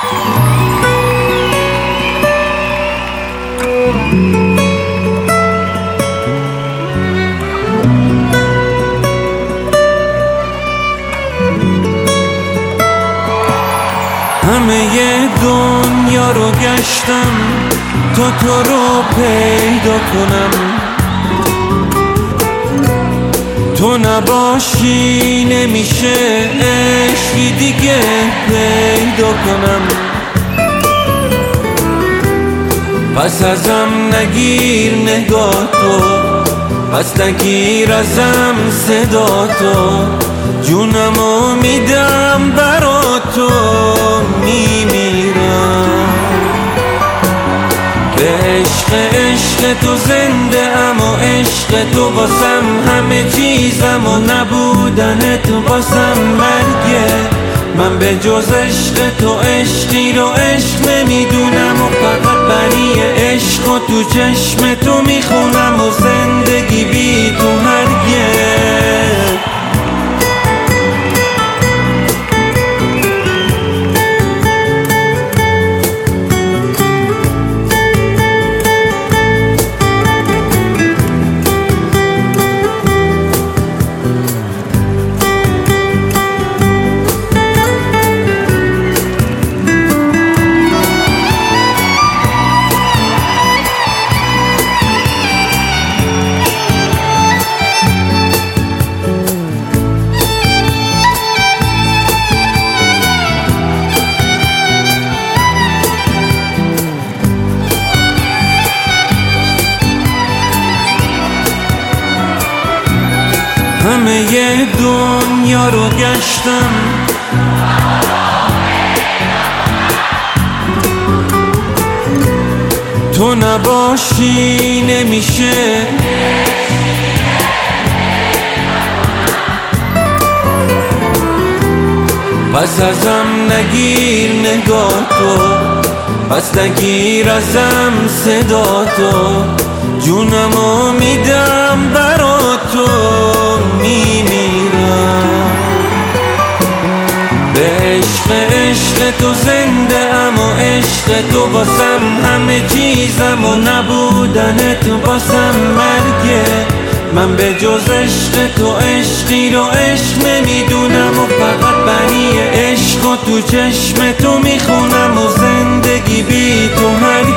همه دنیا رو گشتم تا تو رو پیدا کنم، تو نباشی نمیشه عشقی دیگه پیدا کنم. پس ازم نگیر نگاه تو، پس نگیر ازم صدا تو، جونمو میدم برا تو، میمیرم به عشق تو زنده ام و عشق تو واسم همه چیزم و نبودن تو واسم مرگه. من به جز عشق تو عشقی رو عشق نمیدونم و فقط بنی عشق و تو چشم تو میخونم و زندگی بی تو هرگز. همه دنیا رو گشتم تو نباشی نمیشه پس ازم نگیر نگاه تو، پس نگیر ازم صدا تو، جونمو میدم برا تو، میمیرم به عشق تو زنده ام و عشق تو واسم همه چیزم و نبودن تو واسم مرگه. من به جز عشق تو عشقی رو عشق نمیدونم و فقط بنی عشق و تو چشم تو میخونم و زندگی بی تو هرگز.